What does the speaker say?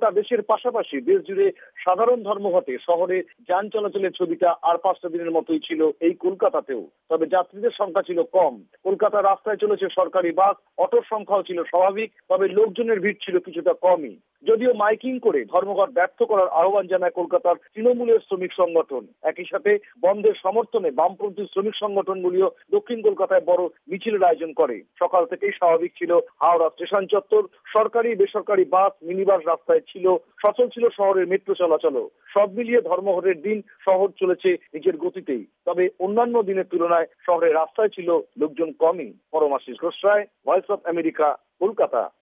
গোটা দেশের পাশাপাশি দেশ জুড়ে সাধারণ ধর্মঘটে শহরে যান চলাচলের ছবিটা আর 5টা দিনের মতোই ছিল এই কলকাতাতেও। তবে যাত্রীদের সংখ্যা ছিল কম। কলকাতার রাস্তায় চলেছে সরকারি বাস, অটোর সংখ্যাও ছিল স্বাভাবিক, তবে লোকজনের ভিড় ছিল কিছুটা কমই। যদিও মাইকিং করে ধর্মঘট ব্যর্থ করার আহ্বান জানায় কলকাতার তৃণমূলের শ্রমিক সংগঠন। একই সাথে বন্ধের সমর্থনে বামপন্থী শ্রমিক সংগঠনগুলিও দক্ষিণ কলকাতায় বড় মিছিলের আয়োজন করে। সকাল থেকেই স্বাভাবিক ছিল হাওড়া স্টেশন চত্বর। সরকারি বেসরকারি বাস, মিনিবাস রাস্তায় ছিল, সচল ছিল শহরের মেট্রো চলাচলও। সব মিলিয়ে ধর্মঘটের দিন শহর চলেছে নিজের গতিতেই। তবে অন্যান্য দিনের তুলনায় শহরের রাস্তায় ছিল লোকজন কমই। Paramashis Ghosh Roy, voice of America, Kolkata.